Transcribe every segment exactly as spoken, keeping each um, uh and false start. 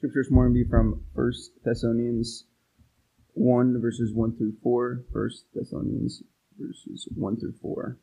Scripture this morning will be from First Thessalonians one, verses one through four. First Thessalonians, verses one through four.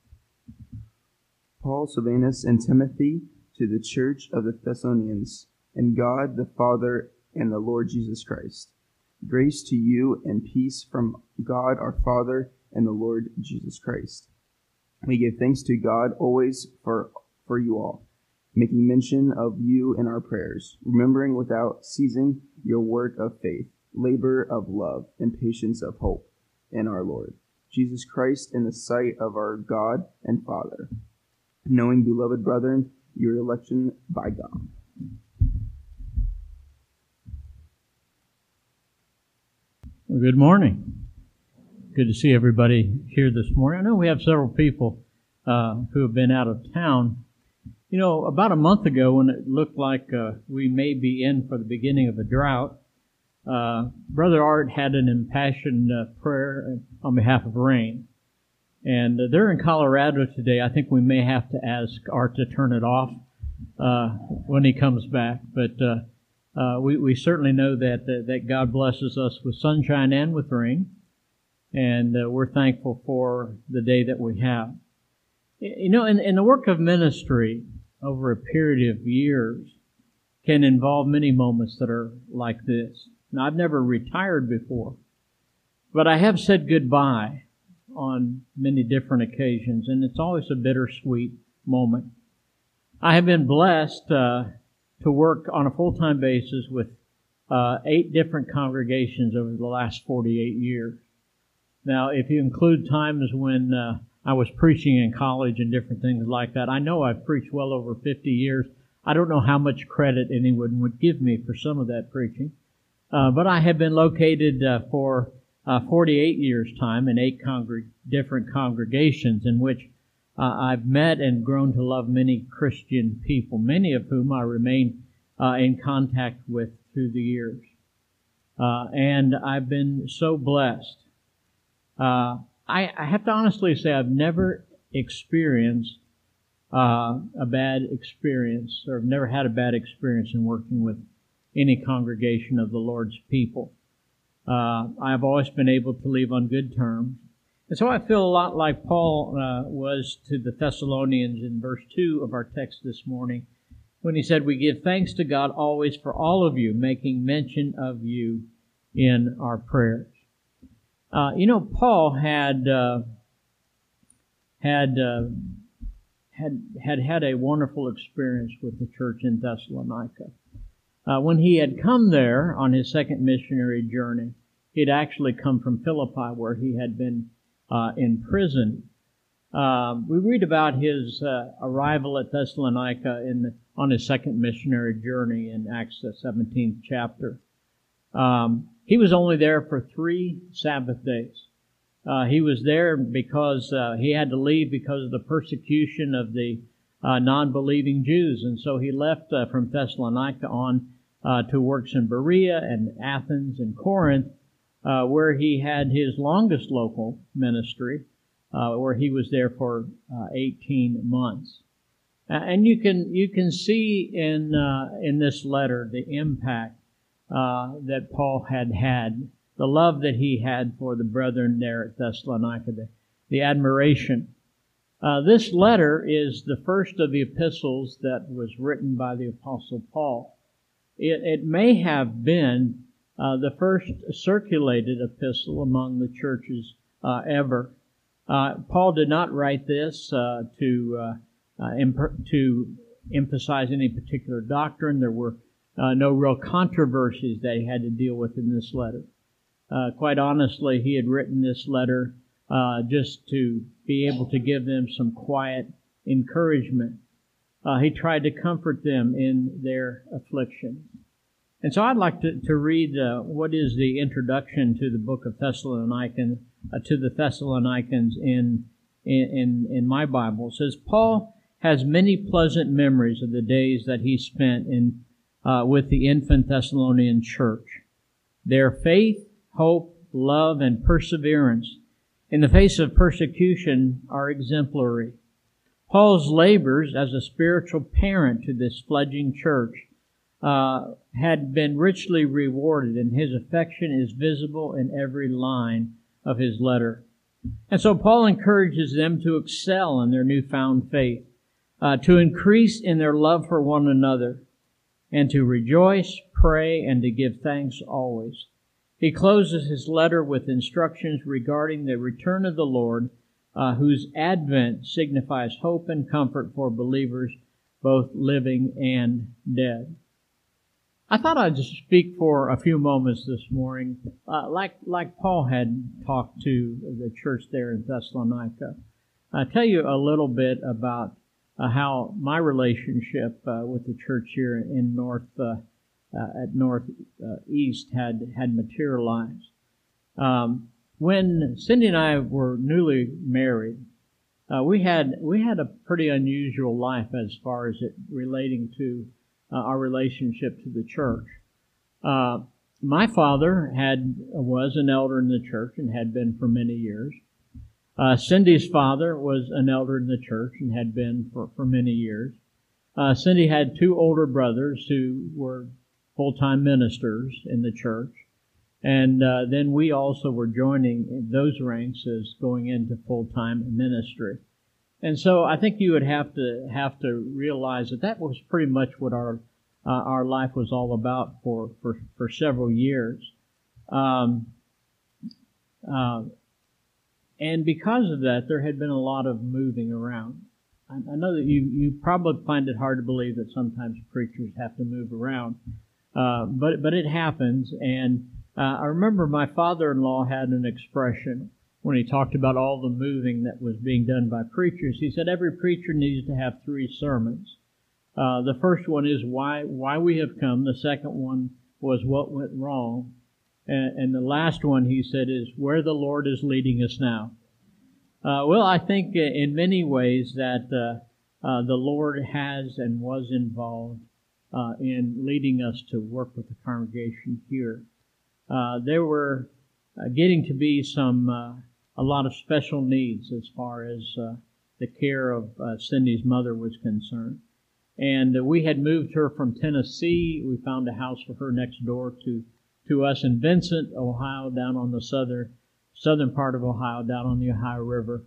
Paul, Silvanus, and Timothy, to the church of the Thessalonians, and God the Father and the Lord Jesus Christ. Grace to you and peace from God our Father and the Lord Jesus Christ. We give thanks to God always for, for you all, making mention of you in our prayers, remembering without ceasing your work of faith, labor of love, and patience of hope in our Lord Jesus Christ in the sight of our God and Father, knowing, beloved brethren, your election by God. Well, good morning. Good to see everybody here this morning. I know we have several people uh, who have been out of town. You know, about a month ago when it looked like uh, we may be in for the beginning of a drought, uh, Brother Art had an impassioned uh, prayer on behalf of rain. And uh, they're in Colorado today. I think we may have to ask Art to turn it off uh, when he comes back. But uh, uh, we, we certainly know that, that that God blesses us with sunshine and with rain. And uh, we're thankful for the day that we have. You know, in, in the work of ministry over a period of years can involve many moments that are like this. Now, I've never retired before, but I have said goodbye on many different occasions, and it's always a bittersweet moment. I have been blessed uh, to work on a full-time basis with uh, eight different congregations over the last forty-eight years. Now, if you include times when uh, I was preaching in college and different things like that, I know I've preached well over fifty years. I don't know how much credit anyone would give me for some of that preaching, uh, but I have been located uh, for Uh, forty-eight years' time in eight congreg- different congregations in which uh, I've met and grown to love many Christian people, many of whom I remain uh, in contact with through the years. Uh, and I've been so blessed. Uh, I, I have to honestly say I've never experienced uh, a bad experience, or I've never had a bad experience in working with any congregation of the Lord's people. Uh, I've always been able to leave on good terms. And so I feel a lot like Paul uh, was to the Thessalonians in verse two of our text this morning, when he said, "We give thanks to God always for all of you, making mention of you in our prayers." Uh, you know, Paul had uh, had, uh, had had had a wonderful experience with the church in Thessalonica. Uh, when he had come there on his second missionary journey, he'd actually come from Philippi, where he had been uh, imprisoned. Uh, we read about his uh, arrival at Thessalonica in the, on his second missionary journey in Acts the seventeenth chapter. Um, he was only there for three Sabbath days. Uh, he was there because uh, he had to leave because of the persecution of the uh, non-believing Jews, and so he left uh, from Thessalonica on Uh, to works in Berea and Athens and Corinth, uh, where he had his longest local ministry, uh, where he was there for uh, eighteen months. Uh, and you can you can see in uh, in this letter the impact uh, that Paul had had, the love that he had for the brethren there at Thessalonica, the, the admiration. Uh, this letter is the first of the epistles that was written by the Apostle Paul. It, it may have been uh, the first circulated epistle among the churches uh, ever. Uh, Paul did not write this uh, to uh, uh, imp- to emphasize any particular doctrine. There were uh, no real controversies that he had to deal with in this letter. Uh, quite honestly, he had written this letter uh, just to be able to give them some quiet encouragement. Uh, he tried to comfort them in their affliction. And so I'd like to, to read uh, what is the introduction to the book of Thessalonians, uh, to the Thessalonians in, in, in my Bible. It says, "Paul has many pleasant memories of the days that he spent in uh, with the infant Thessalonian church. Their faith, hope, love, and perseverance in the face of persecution are exemplary. Paul's labors as a spiritual parent to this fledgling church uh, had been richly rewarded, and his affection is visible in every line of his letter. And so Paul encourages them to excel in their newfound faith, uh, to increase in their love for one another, and to rejoice, pray, and to give thanks always. He closes his letter with instructions regarding the return of the Lord, uh, whose advent signifies hope and comfort for believers, both living and dead. I thought I'd just speak for a few moments this morning, uh, like like Paul had talked to the church there in Thessalonica. I'll tell you a little bit about uh, how my relationship uh, with the church here in North uh, uh, at Northeast had had materialized. Um, when Cindy and I were newly married, uh, we had we had a pretty unusual life as far as it relating to Uh, our relationship to the church. Uh, my father had was an elder in the church and had been for many years. Uh, Cindy's father was an elder in the church and had been for, for many years. Uh, Cindy had two older brothers who were full-time ministers in the church. And uh, then we also were joining those ranks as going into full-time ministry. And so I think you would have to have to realize that that was pretty much what our uh, our life was all about for for, for several years, um, uh, and because of that, there had been a lot of moving around. I, I know that you you probably find it hard to believe that sometimes preachers have to move around, uh, but but it happens. And uh, I remember my father-in-law had an expression when he talked about all the moving that was being done by preachers. He said every preacher needs to have three sermons. Uh, the first one is why why we have come. The second one was what went wrong. And, and the last one, he said, is where the Lord is leading us now. Uh, well, I think in many ways that uh, uh, the Lord has and was involved uh, in leading us to work with the congregation here. Uh, there were uh, getting to be some uh, a lot of special needs as far as uh, the care of uh, Cindy's mother was concerned. And uh, we had moved her from Tennessee. We found a house for her next door to, to us in Vincent, Ohio, down on the southern southern part of Ohio, down on the Ohio River.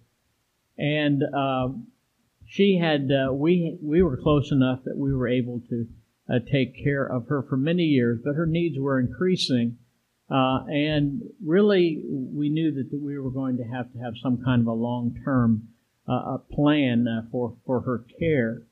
And uh, she had uh, we we were close enough that we were able to uh, take care of her for many years, but her needs were increasing. Uh, and really, we knew that we were going to have to have some kind of a long-term uh, a plan uh, for, for her care.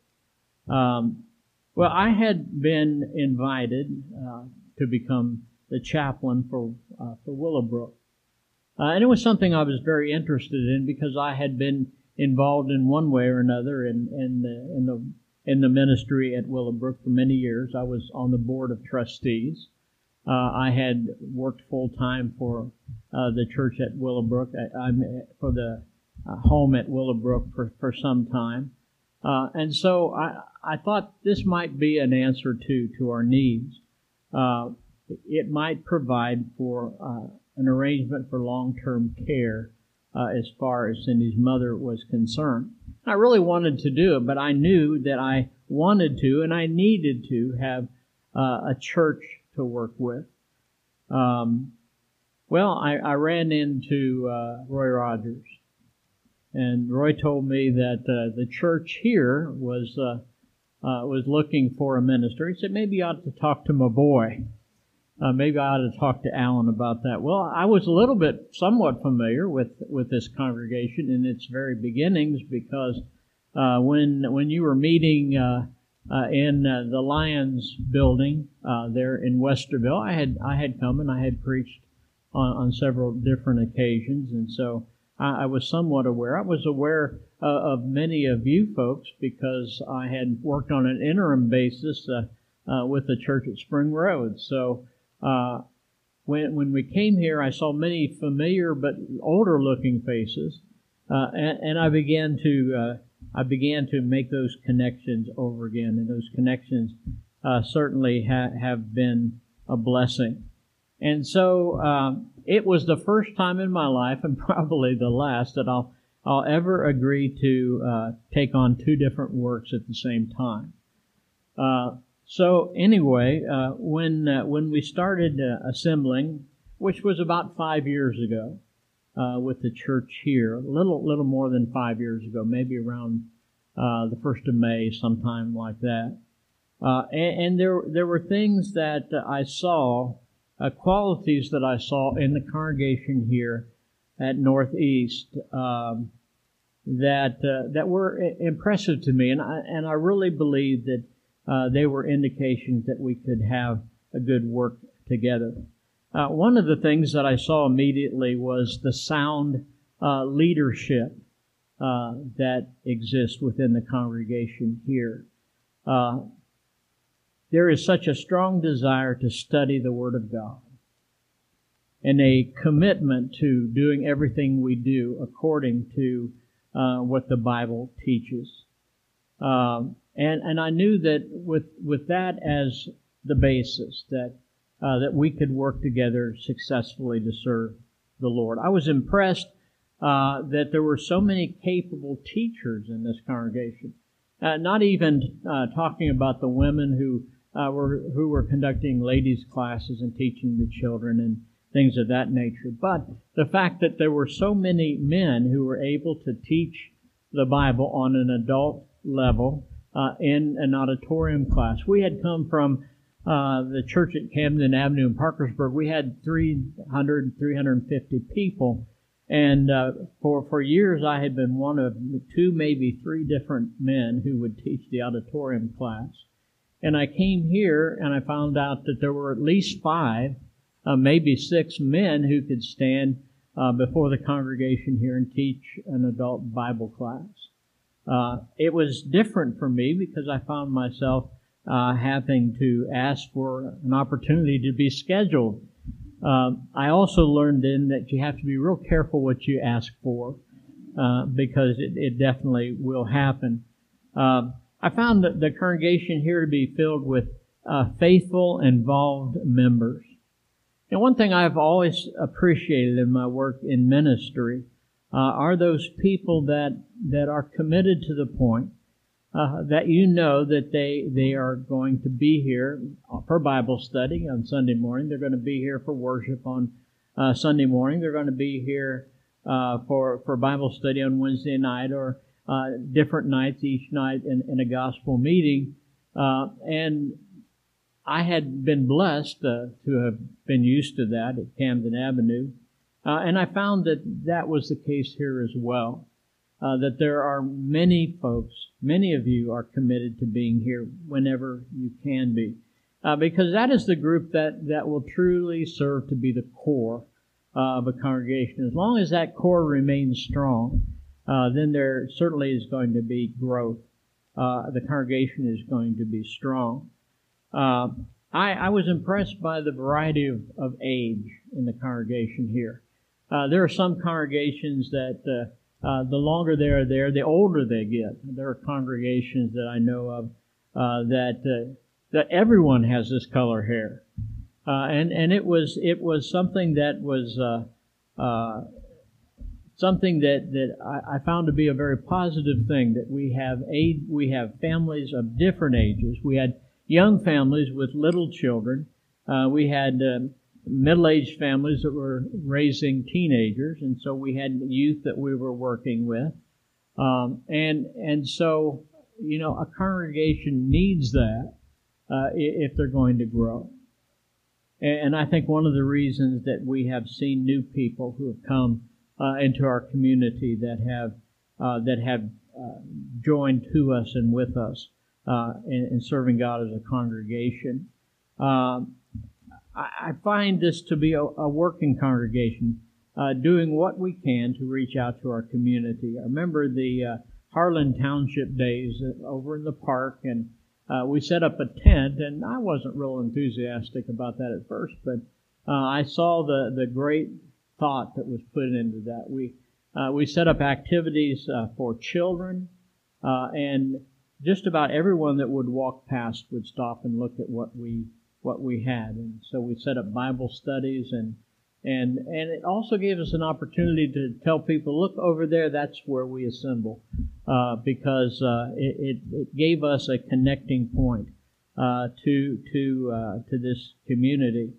Um, well, I had been invited uh, to become the chaplain for uh, for Willowbrook. Uh, and it was something I was very interested in because I had been involved in one way or another in, in, the, in, the, in the ministry at Willowbrook for many years. I was on the board of trustees. Uh, I had worked full-time for uh, the church at Willowbrook, I, I'm for the uh, home at Willowbrook for, for some time. Uh, and so I, I thought this might be an answer to, to our needs. Uh, it might provide for uh, an arrangement for long-term care uh, as far as Cindy's mother was concerned. I really wanted to do it, but I knew that I wanted to and I needed to have uh, a church to work with. Um, well, I, I ran into uh, Roy Rogers, and Roy told me that uh, the church here was uh, uh, was looking for a minister. He said, maybe you ought to talk to my boy. Uh, maybe I ought to talk to Alan about that. Well, I was a little bit somewhat familiar with, with this congregation in its very beginnings because uh, when when you were meeting uh, uh, in uh, the Lions building uh, there in Westerville, I had I had come and I had preached on, on several different occasions, and so I, I was somewhat aware. I was aware uh, of many of you folks because I had worked on an interim basis uh, uh, with the church at Spring Road. So. Uh, when when we came here, I saw many familiar but older-looking faces, uh, and, and I began to uh, I began to make those connections over again, and those connections uh, certainly ha- have been a blessing. And so um, it was the first time in my life, and probably the last, that I'll I'll ever agree to uh, take on two different works at the same time. Uh, So anyway, uh, when uh, when we started uh, assembling, which was about five years ago, uh, with the church here, a little little more than five years ago, maybe around uh, the first of May, sometime like that. Uh, and, and there there were things that uh, I saw, uh, qualities that I saw in the congregation here at Northeast um, that uh, that were impressive to me, and I and I really believe that uh, they were indications that we could have a good work together. Uh, one of the things that I saw immediately was the sound uh, leadership uh, that exists within the congregation here. Uh, there is such a strong desire to study the Word of God and a commitment to doing everything we do according to uh, what the Bible teaches. Um, and, and I knew that with, with that as the basis, that Uh, that we could work together successfully to serve the Lord. I was impressed uh, that there were so many capable teachers in this congregation. Uh, not even uh, talking about the women who uh, were who were conducting ladies' classes and teaching the children and things of that nature, but the fact that there were so many men who were able to teach the Bible on an adult level uh, in an auditorium class. We had come from Uh, the church at Camden Avenue in Parkersburg. We had three hundred, three hundred fifty people. And uh, for, for years I had been one of two, maybe three different men who would teach the auditorium class. And I came here and I found out that there were at least five, uh, maybe six men who could stand uh, before the congregation here and teach an adult Bible class. Uh, it was different for me because I found myself Uh, having to ask for an opportunity to be scheduled. Uh, I also learned then that you have to be real careful what you ask for uh, because it, it definitely will happen. Uh, I found that the congregation here to be filled with uh, faithful, involved members. And one thing I've always appreciated in my work in ministry uh, are those people that, that are committed to the point Uh, that you know that they they are going to be here for Bible study on Sunday morning. They're going to be here for worship on uh, Sunday morning. They're going to be here uh, for for Bible study on Wednesday night or uh, different nights each night in, in a gospel meeting. Uh, and I had been blessed uh, to have been used to that at Camden Avenue. Uh, and I found that that was the case here as well. Uh, that there are many folks, many of you are committed to being here whenever you can be. Uh, because that is the group that, that will truly serve to be the core uh, of a congregation. As long as that core remains strong, uh, then there certainly is going to be growth. Uh, the congregation is going to be strong. Uh, I, I was impressed by the variety of, of age in the congregation here. Uh, there are some congregations that uh, Uh, the longer they are there, the older they get. There are congregations that I know of uh, that uh, that everyone has this color hair, uh, and and it was it was something that was uh, uh, something that that I, I found to be a very positive thing. That we have age, we have families of different ages. We had young families with little children. Uh, we had um, middle-aged families that were raising teenagers, and so we had youth that we were working with. Um, and and so, you know, a congregation needs that uh, if they're going to grow. And I think one of the reasons that we have seen new people who have come uh, into our community that have uh, that have uh, joined to us and with us uh, in, in serving God as a congregation. Um, I find this to be a, a working congregation, uh, doing what we can to reach out to our community. I remember the uh, Harlan Township days over in the park, and uh, we set up a tent, and I wasn't real enthusiastic about that at first, but uh, I saw the, the great thought that was put into that. We uh, we set up activities uh, for children, uh, and just about everyone that would walk past would stop and look at what we what we had. And so we set up Bible studies, and and and it also gave us an opportunity to tell people, look over there, that's where we assemble, uh, because uh, it, it, it gave us a connecting point uh, to to uh, to this community.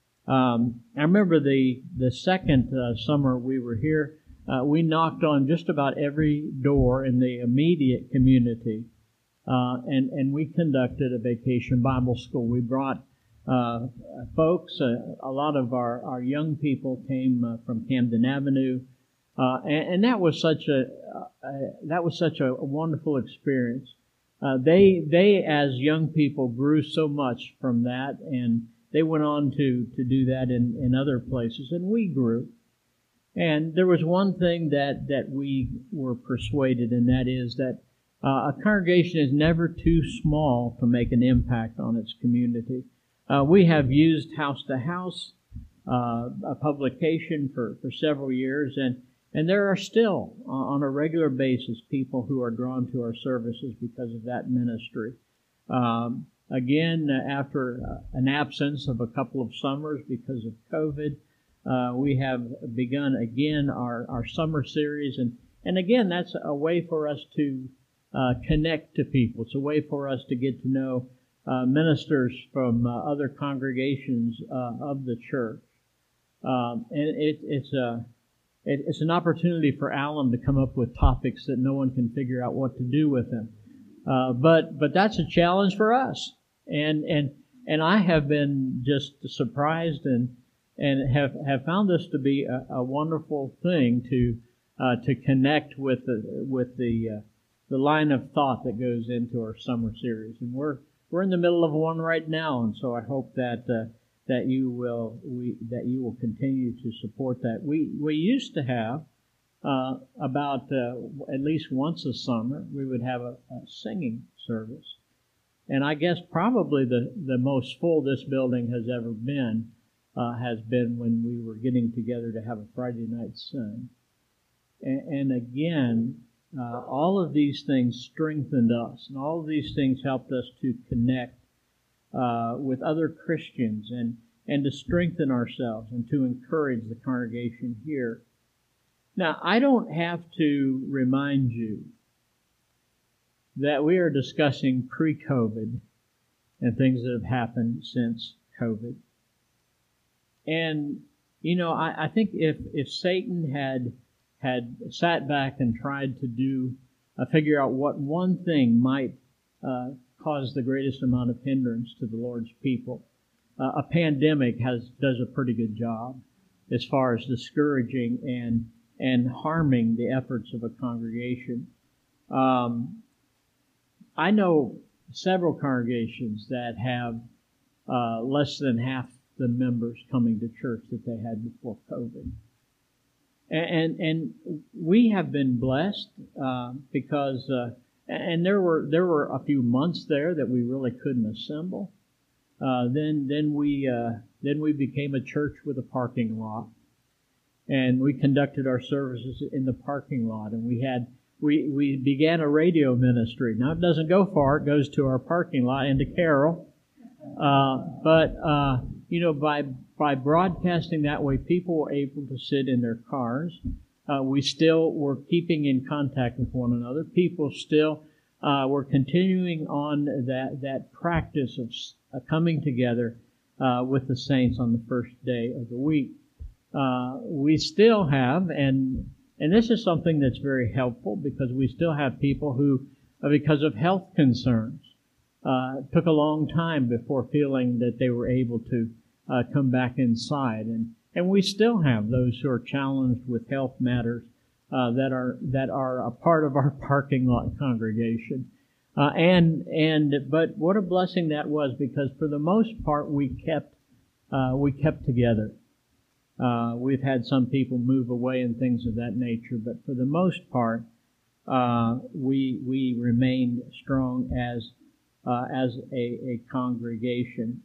Um, I remember the the second uh, summer we were here, uh, we knocked on just about every door in the immediate community, uh, and and we conducted a vacation Bible school. We brought uh, folks. Uh, a lot of our, our young people came uh, from Camden Avenue, uh, and, and that was such a uh, that was such a wonderful experience. Uh, they they as young people grew so much from that, and they went on to, to do that in, in other places, and we grew. And there was one thing that, that we were persuaded, and that is that uh, a congregation is never too small to make an impact on its community. Uh, we have used House to House, uh, a publication, for, for several years, and, and there are still, uh, on a regular basis, people who are drawn to our services because of that ministry. Um, Again, after an absence of a couple of summers because of COVID, uh, we have begun again our, our summer series. And, and again, that's a way for us to uh, connect to people. It's a way for us to get to know uh, ministers from uh, other congregations uh, of the church. Um, and it, it's, a, it, it's an opportunity for Alan to come up with topics that no one can figure out what to do with them. Uh, but but that's a challenge for us. And and and I have been just surprised and and have, have found this to be a, a wonderful thing to uh, to connect with the with the uh, the line of thought that goes into our summer series. And we're we're in the middle of one right now, and so I hope that uh, that you will we that you will continue to support that. We we used to have uh, about uh, at least once a summer we would have a, a singing service. And I guess probably the, the most full this building has ever been uh, has been when we were getting together to have a Friday night sing. And, and again, uh, all of these things strengthened us, and all of these things helped us to connect uh, with other Christians and, and to strengthen ourselves and to encourage the congregation here. Now, I don't have to remind you that we are discussing pre-COVID and things that have happened since COVID. And, you know, I, I think if, if Satan had had sat back and tried to do, uh, figure out what one thing might uh, cause the greatest amount of hindrance to the Lord's people, uh, a pandemic has does a pretty good job as far as discouraging and and harming the efforts of a congregation. Um, I know several congregations that have uh, less than half the members coming to church that they had before COVID. And, and, and we have been blessed uh, because, uh, and there were there were a few months there that we really couldn't assemble. Uh, then then we uh, then we became a church with a parking lot, and we conducted our services in the parking lot, and we had. We we began a radio ministry. Now, it doesn't go far. It goes to our parking lot and to Carroll. Uh, but, uh, you know, by by broadcasting that way, people were able to sit in their cars. Uh, we still were keeping in contact with one another. People still uh, were continuing on that, that practice of uh, coming together uh, with the saints on the first day of the week. Uh, we still have, and... And this is something that's very helpful because we still have people who, because of health concerns, uh, took a long time before feeling that they were able to uh, come back inside. And, and we still have those who are challenged with health matters uh, that are that are a part of our parking lot congregation. Uh, and and but what a blessing that was, because for the most part we kept uh, we kept together. Uh, we've had some people move away and things of that nature, but for the most part, uh, we we remained strong as uh, as a, a congregation,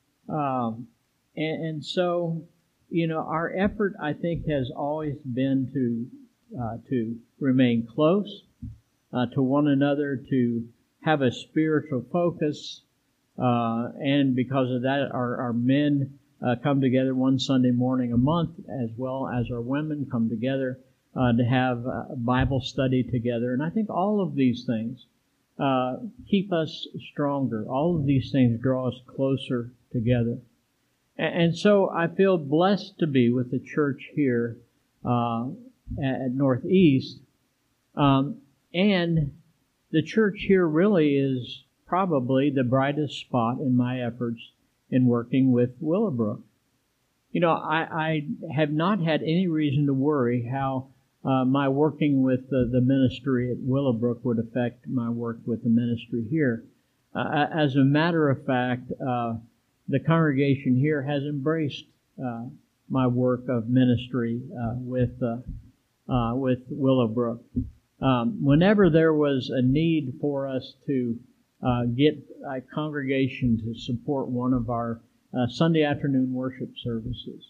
um, and, and so you know our effort, I think, has always been to uh, to remain close uh, to one another, to have a spiritual focus, uh, and because of that, our, our men. Uh, come together one Sunday morning a month, as well as our women come together uh, to have a Bible study together. And I think all of these things uh, keep us stronger. All of these things draw us closer together. And, and so I feel blessed to be with the church here uh, at Northeast. Um, and the church here really is probably the brightest spot in my efforts in working with Willowbrook. You know, I, I have not had any reason to worry how uh, my working with the, the ministry at Willowbrook would affect my work with the ministry here. Uh, as a matter of fact, uh, the congregation here has embraced uh, my work of ministry uh, with uh, uh, with Willowbrook. Um, whenever there was a need for us to uh, get a congregation to support one of our uh, Sunday afternoon worship services,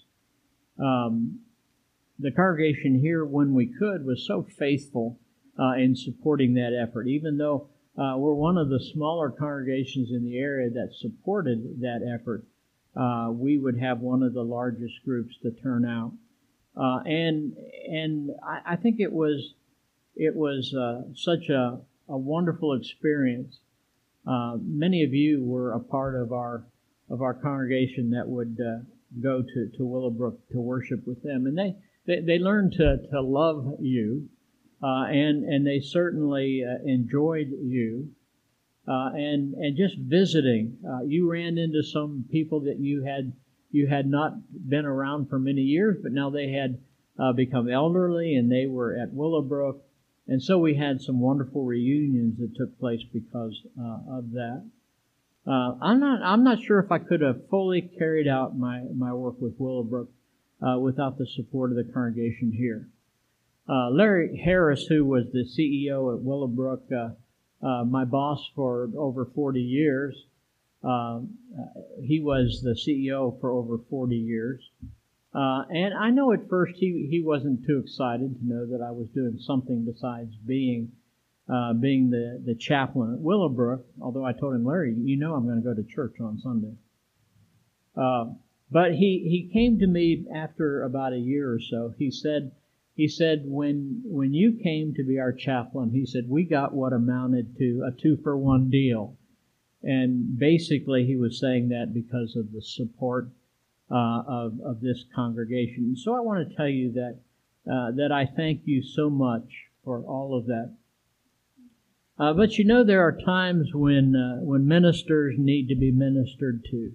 um, the congregation here, when we could, was so faithful uh, in supporting that effort. Even though uh, we're one of the smaller congregations in the area that supported that effort, uh, we would have one of the largest groups to turn out. Uh, and and I, I think it was it was uh, such a, a wonderful experience. Uh, many of you were a part of our of our congregation that would uh, go to, to Willowbrook to worship with them, and they they, they learned to, to love you, uh, and and they certainly uh, enjoyed you, uh, and and just visiting. Uh, you ran into some people that you had you had not been around for many years, but now they had uh, become elderly, and they were at Willowbrook. And so we had some wonderful reunions that took place because uh, of that. Uh, I'm not I'm not sure if I could have fully carried out my, my work with Willowbrook uh, without the support of the congregation here. Uh, Larry Harris, who was the C E O at Willowbrook, uh, uh, my boss for over forty years, uh, he was the C E O for over forty years. Uh, and I know at first he, he wasn't too excited to know that I was doing something besides being uh, being the, the chaplain at Willowbrook, although I told him, Larry, you know I'm going to go to church on Sunday. Uh, but he, he came to me after about a year or so. He said, he said when when you came to be our chaplain, he said, we got what amounted to a two-for-one deal. And basically he was saying that because of the support Uh, of, of this congregation. So I want to tell you that uh, that I thank you so much for all of that. Uh, but you know, there are times when uh, when ministers need to be ministered to.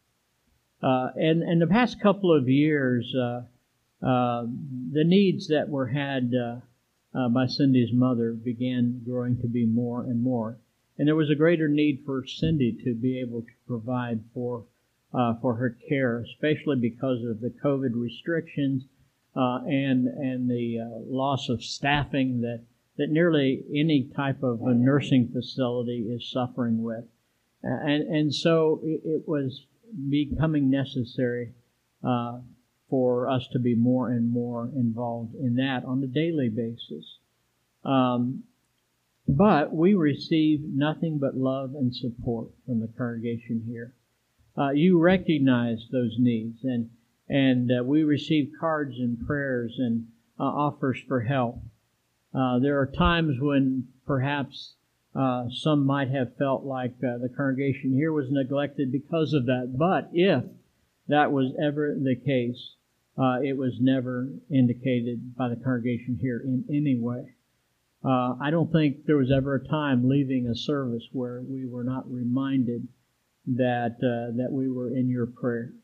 Uh, and in the past couple of years, uh, uh, the needs that were had uh, uh, by Cindy's mother began growing to be more and more. And there was a greater need for Cindy to be able to provide for Uh, for her care, especially because of the COVID restrictions uh, and and the uh, loss of staffing that, that nearly any type of a nursing facility is suffering with. Uh, and, and so it, it was becoming necessary uh, for us to be more and more involved in that on a daily basis. Um, but we received nothing but love and support from the congregation here. Uh, you recognize those needs, and and uh, we receive cards and prayers and uh, offers for help. Uh, there are times when perhaps uh, some might have felt like uh, the congregation here was neglected because of that, but if that was ever the case, uh, it was never indicated by the congregation here in any way. Uh, I don't think there was ever a time leaving a service where we were not reminded that uh, that we were in your prayers.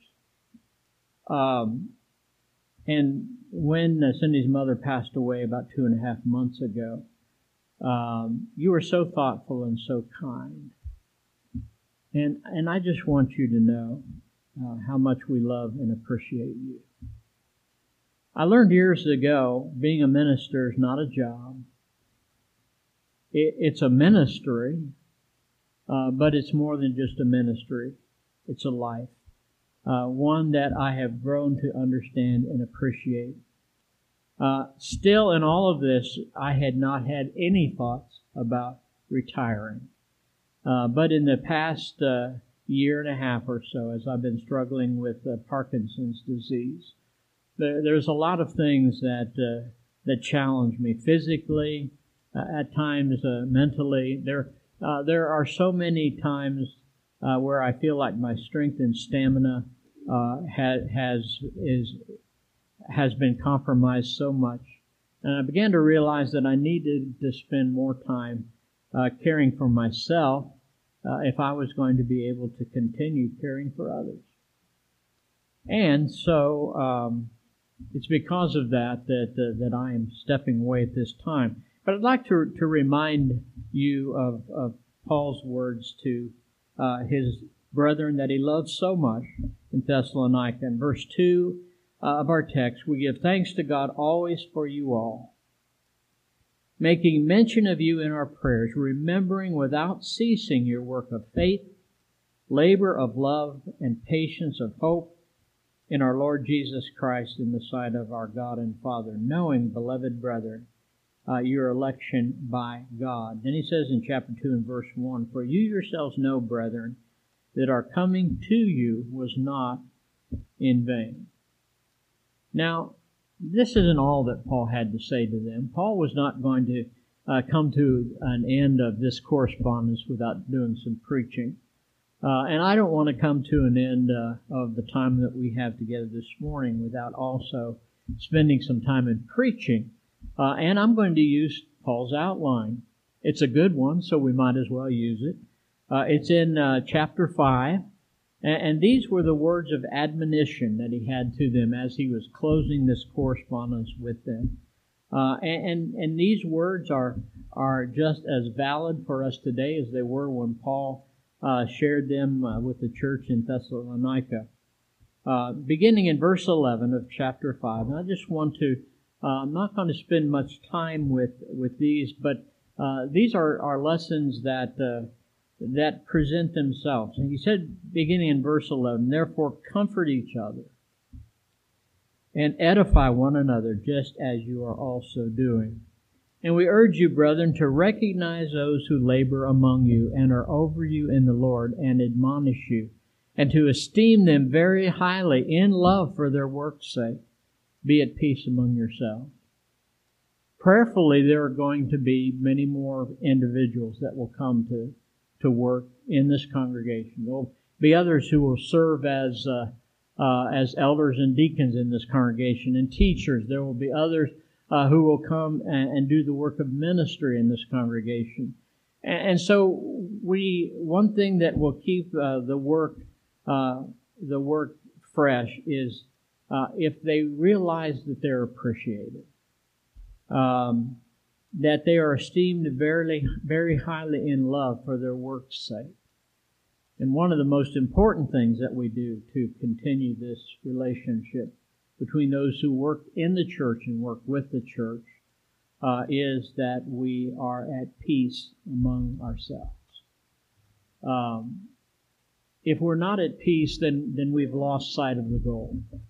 Um, and when uh, Cindy's mother passed away about two and a half months ago, um, you were so thoughtful and so kind. And and I just want you to know uh, how much we love and appreciate you. I learned years ago, being a minister is not a job. It, it's a ministry. Uh, but it's more than just a ministry. It's a life, uh, one that I have grown to understand and appreciate. Uh, still, in all of this, I had not had any thoughts about retiring. Uh, but in the past uh, year and a half or so, as I've been struggling with uh, Parkinson's disease, there, there's a lot of things that uh, that challenge me physically, uh, at times uh, mentally. There Uh, there are so many times uh, where I feel like my strength and stamina uh, ha- has is has been compromised so much, and I began to realize that I needed to spend more time uh, caring for myself uh, if I was going to be able to continue caring for others. And so um, it's because of that that uh, that I am stepping away at this time. But I'd like to to remind you of, of Paul's words to uh, his brethren that he loved so much in Thessalonica. In verse two uh, of our text, we give thanks to God always for you all, making mention of you in our prayers, remembering without ceasing your work of faith, labor of love, and patience of hope in our Lord Jesus Christ in the sight of our God and Father, knowing, beloved brethren, uh, your election by God. Then he says in chapter two and verse one, for you yourselves know, brethren, that our coming to you was not in vain. Now, this isn't all that Paul had to say to them. Paul was not going to uh, come to an end of this correspondence without doing some preaching. Uh, and I don't want to come to an end uh, of the time that we have together this morning without also spending some time in preaching. Uh, and I'm going to use Paul's outline. It's a good one, so we might as well use it. Uh, it's in uh, chapter five, and, and these were the words of admonition that he had to them as he was closing this correspondence with them. Uh, and, and, and these words are, are just as valid for us today as they were when Paul Uh, shared them uh, with the church in Thessalonica. Uh, beginning in verse eleven of chapter five. And I just want to, uh, I'm not going to spend much time with, with these, but uh, these are, are lessons that, uh, that present themselves. And he said, beginning in verse eleven, therefore comfort each other and edify one another just as you are also doing. And we urge you, brethren, to recognize those who labor among you and are over you in the Lord and admonish you, and to esteem them very highly in love for their work's sake. Be at peace among yourselves. Prayerfully, there are going to be many more individuals that will come to, to work in this congregation. There will be others who will serve as, uh, uh, as elders and deacons in this congregation, and teachers. There will be others Uh, who will come and, and do the work of ministry in this congregation. And, and so we, one thing that will keep uh, the work, uh, the work fresh is uh, if they realize that they're appreciated, um, that they are esteemed very, very highly in love for their work's sake. And one of the most important things that we do to continue this relationship between those who work in the church and work with the church uh, is that we are at peace among ourselves. Um, if we're not at peace, then, then we've lost sight of the goal.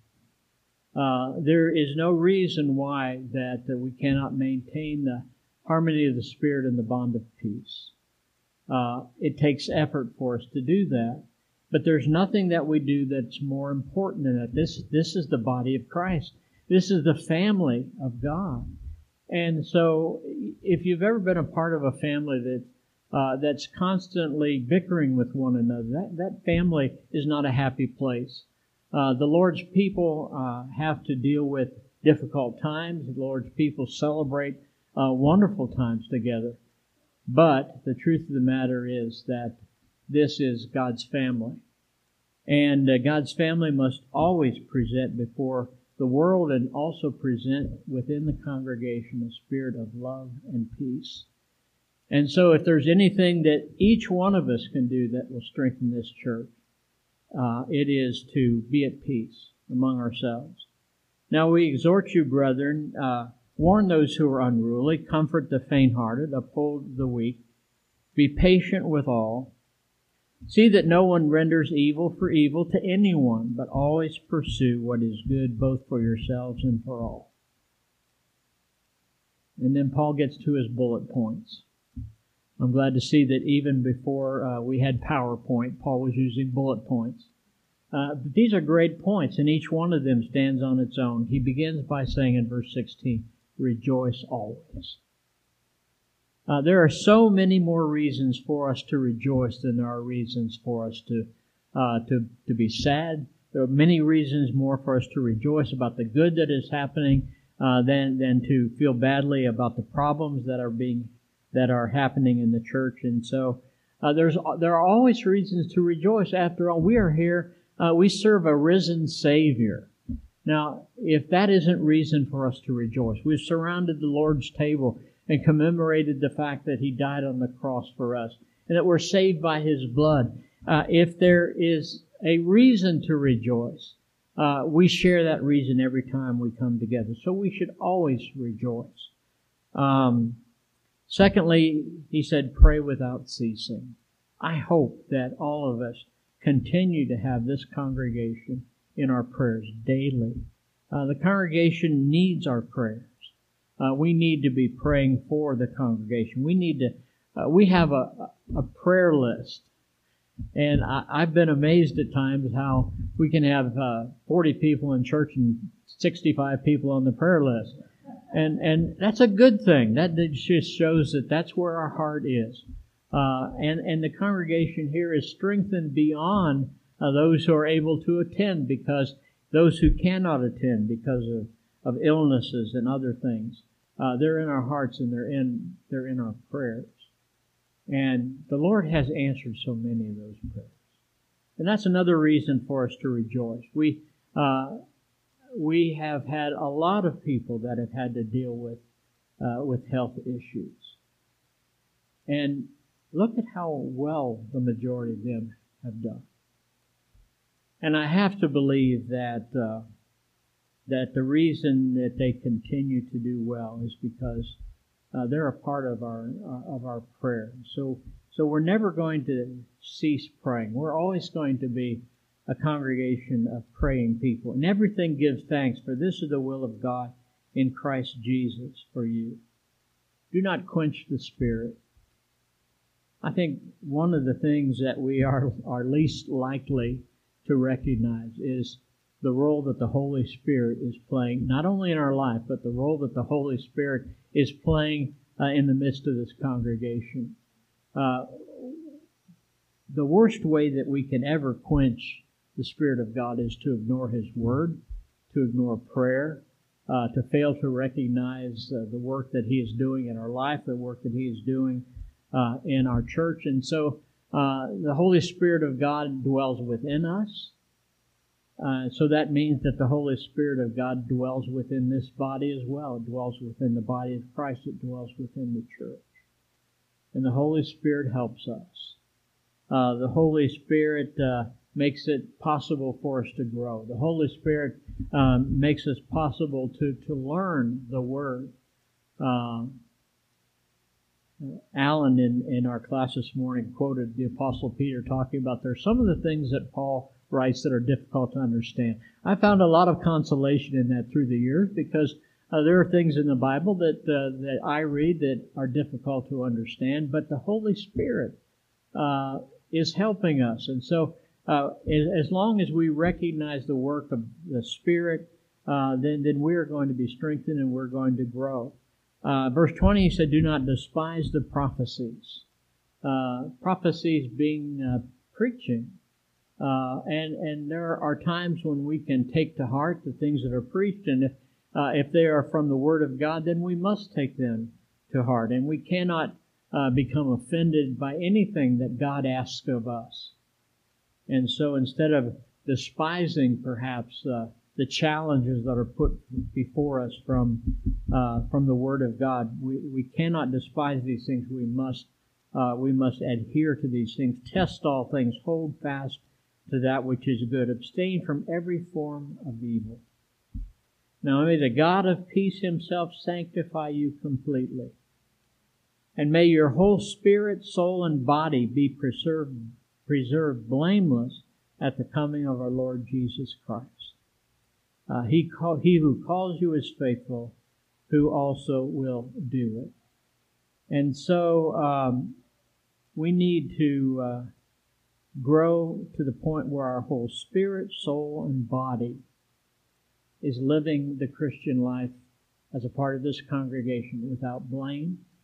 Uh, there is no reason why that uh, we cannot maintain the harmony of the Spirit and the bond of peace. Uh, it takes effort for us to do that. But there's nothing that we do that's more important than that. This, this is the body of Christ. This is the family of God. And so if you've ever been a part of a family that uh, that's constantly bickering with one another, that, that family is not a happy place. Uh, the Lord's people uh, have to deal with difficult times. The Lord's people celebrate uh, wonderful times together. But the truth of the matter is that this is God's family. And uh, God's family must always present before the world and also present within the congregation a spirit of love and peace. And so if there's anything that each one of us can do that will strengthen this church, uh, it is to be at peace among ourselves. Now we exhort you, brethren, uh, warn those who are unruly, comfort the faint-hearted, uphold the weak, be patient with all. See that no one renders evil for evil to anyone, but always pursue what is good both for yourselves and for all. And then Paul gets to his bullet points. I'm glad to see that even before uh, we had PowerPoint, Paul was using bullet points. Uh, but these are great points, and each one of them stands on its own. He begins by saying in verse sixteen, rejoice always. Uh, there are so many more reasons for us to rejoice than there are reasons for us to uh, to to be sad. There are many reasons more for us to rejoice about the good that is happening uh, than than to feel badly about the problems that are being that are happening in the church. And so uh, there's there are always reasons to rejoice. After all, we are here. Uh, we serve a risen Savior. Now, if that isn't reason for us to rejoice, we've surrounded the Lord's table and commemorated the fact that He died on the cross for us and that we're saved by His blood. Uh, if there is a reason to rejoice, uh, we share that reason every time we come together. So we should always rejoice. Um, secondly, he said, pray without ceasing. I hope that all of us continue to have this congregation in our prayers daily. Uh, the congregation needs our prayers. Uh, we need to be praying for the congregation. We need to, uh, we have a, a prayer list. And I, I've been amazed at times how we can have uh, forty people in church and sixty-five people on the prayer list. And and that's a good thing. That just shows that that's where our heart is. Uh, and, and the congregation here is strengthened beyond uh, those who are able to attend, because those who cannot attend because of, of illnesses and other things, uh, they're in our hearts and they're in they're in our prayers. And the Lord has answered so many of those prayers. And that's another reason for us to rejoice. We uh, we have had a lot of people that have had to deal with uh, with health issues. And look at how well the majority of them have done. And I have to believe that uh, that the reason that they continue to do well is because uh, they're a part of our uh, of our prayer. So so we're never going to cease praying. We're always going to be a congregation of praying people. And everything gives thanks, for this is the will of God in Christ Jesus for you. Do not quench the Spirit. I think one of the things that we are, are least likely to recognize is the role that the Holy Spirit is playing, not only in our life, but the role that the Holy Spirit is playing uh, in the midst of this congregation. Uh, the worst way that we can ever quench the Spirit of God is to ignore His Word, to ignore prayer, uh, to fail to recognize uh, the work that He is doing in our life, the work that He is doing uh, in our church. And so uh, the Holy Spirit of God dwells within us. Uh, so that means that the Holy Spirit of God dwells within this body as well. It dwells within the body of Christ. It dwells within the church. And the Holy Spirit helps us. Uh, the Holy Spirit uh, makes it possible for us to grow. The Holy Spirit um, makes us possible to, to learn the Word. Uh, Alan, in, in our class this morning, quoted the Apostle Peter talking about there's some of the things that Paul writes that are difficult to understand. I found a lot of consolation in that through the years, because uh, there are things in the Bible that uh, that I read that are difficult to understand, but the Holy Spirit uh, is helping us. And so uh, as long as we recognize the work of the Spirit, uh, then, then we're going to be strengthened and we're going to grow. Uh, verse twenty, he said, do not despise the prophecies. Uh, prophecies being uh, preaching. Uh, and, and there are times when we can take to heart the things that are preached, and if, uh, if they are from the Word of God, then we must take them to heart. And we cannot uh, become offended by anything that God asks of us. And so instead of despising perhaps uh, the challenges that are put before us from uh, from the Word of God, we, we cannot despise these things. We must uh, we must adhere to these things, test all things, hold fast to that which is good, abstain from every form of evil. Now may the God of peace Himself sanctify you completely, and may your whole spirit, soul, and body be preserved preserved blameless at the coming of our Lord Jesus Christ. Uh, he, call, he who calls you is faithful, who also will do it. And so um, we need to uh, grow to the point where our whole spirit, soul, and body is living the Christian life as a part of this congregation without blame,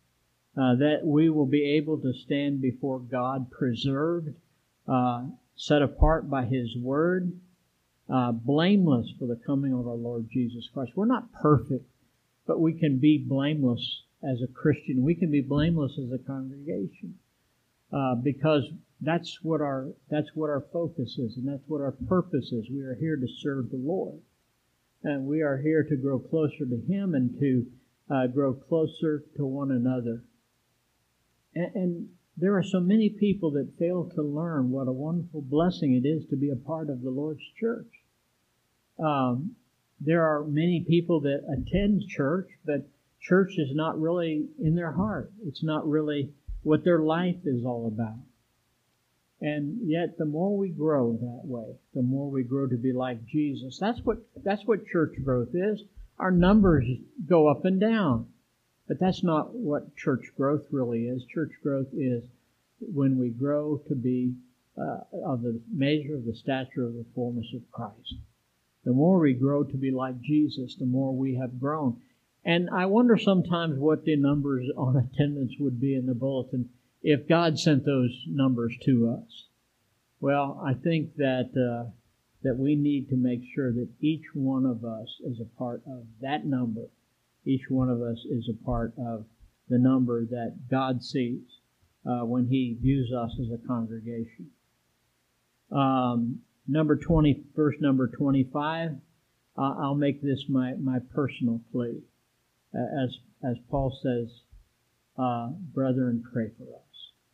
uh, that we will be able to stand before God preserved, uh, set apart by His Word, uh, blameless for the coming of our Lord Jesus Christ. We're not perfect, but we can be blameless as a Christian. We can be blameless as a congregation, uh, because that's what our that's what our focus is, and that's what our purpose is. We are here to serve the Lord, and we are here to grow closer to Him and to uh, grow closer to one another. And, and there are so many people that fail to learn what a wonderful blessing it is to be a part of the Lord's church. Um, there are many people that attend church, but church is not really in their heart. It's not really what their life is all about. And yet, the more we grow that way, the more we grow to be like Jesus. That's what that's what church growth is. Our numbers go up and down, but that's not what church growth really is. Church growth is when we grow to be uh, of the measure of the stature of the fullness of Christ. The more we grow to be like Jesus, the more we have grown. And I wonder sometimes what the numbers on attendance would be in the bulletin if God sent those numbers to us. Well, I think that uh, that we need to make sure that each one of us is a part of that number. Each one of us is a part of the number that God sees uh, when He views us as a congregation. Um, number twenty, verse number twenty-five. Uh, I'll make this my my personal plea, uh, as as Paul says, uh, "Brethren, pray for us."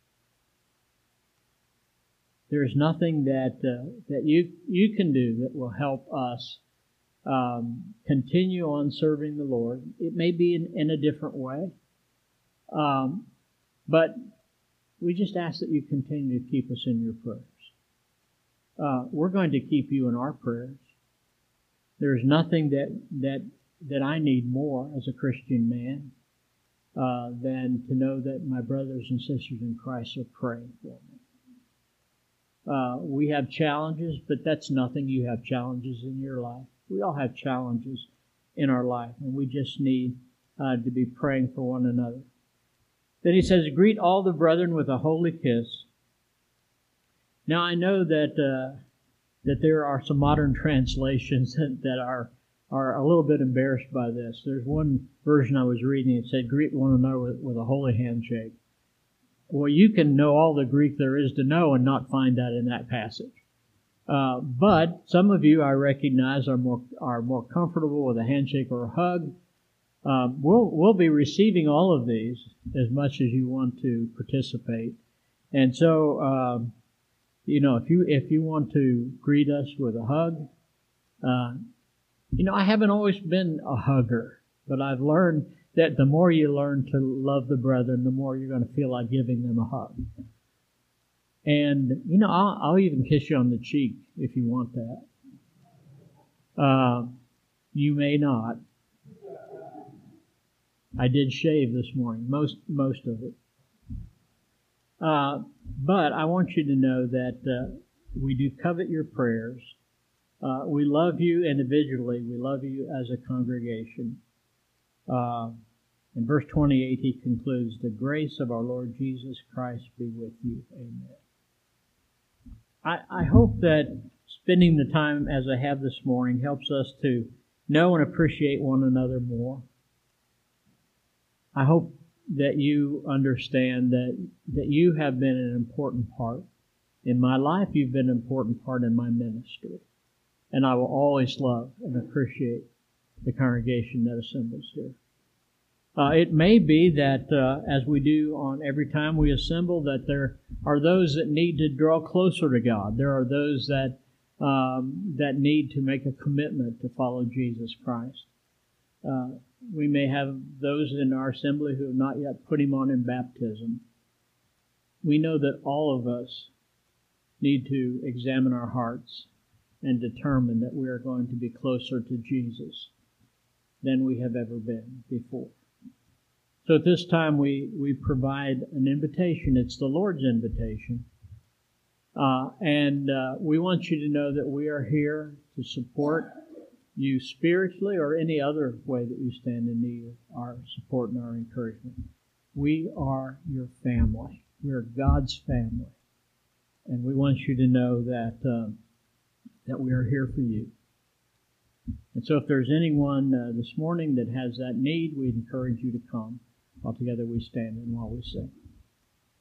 There is nothing that uh, that you you can do that will help us um, continue on serving the Lord. It may be in, in a different way, um, but we just ask that you continue to keep us in your prayers. Uh, we're going to keep you in our prayers. There is nothing that that that I need more as a Christian man uh, than to know that my brothers and sisters in Christ are praying for me. Uh, we have challenges, but that's nothing. You have challenges in your life. We all have challenges in our life, and we just need uh, to be praying for one another. Then he says, "Greet all the brethren with a holy kiss." Now I know that uh, that there are some modern translations that, that are are a little bit embarrassed by this. There's one version I was reading that said, "Greet one another with, with a holy handshake." Well, you can know all the Greek there is to know and not find that in that passage. Uh, but some of you, I recognize, are more are more comfortable with a handshake or a hug. Um, we'll we'll be receiving all of these as much as you want to participate. And so, um, you know, if you if you want to greet us with a hug, uh, you know, I haven't always been a hugger, but I've learned that the more you learn to love the brethren, the more you're going to feel like giving them a hug. And, you know, I'll, I'll even kiss you on the cheek if you want that. Uh, you may not. I did shave this morning, most most of it. Uh, but I want you to know that uh, we do covet your prayers. Uh, we love you individually. We love you as a congregation. Uh, in verse twenty-eight, he concludes, "The grace of our Lord Jesus Christ be with you." Amen. I, I hope that spending the time as I have this morning helps us to know and appreciate one another more. I hope that you understand that, that you have been an important part in my life. You've been an important part in my ministry. And I will always love and appreciate the congregation that assembles here. Uh, it may be that uh, as we do on every time we assemble, that there are those that need to draw closer to God. There are those that um, that need to make a commitment to follow Jesus Christ. Uh, we may have those in our assembly who have not yet put Him on in baptism. We know that all of us need to examine our hearts and determine that we are going to be closer to Jesus than we have ever been before. So at this time, we, we provide an invitation. It's the Lord's invitation. Uh, and uh, we want you to know that we are here to support you spiritually or any other way that you stand in need of our support and our encouragement. We are your family. We are God's family. And we want you to know that, uh, that we are here for you. And so if there's anyone uh, this morning that has that need, we encourage you to come. While together we stand and while we sing.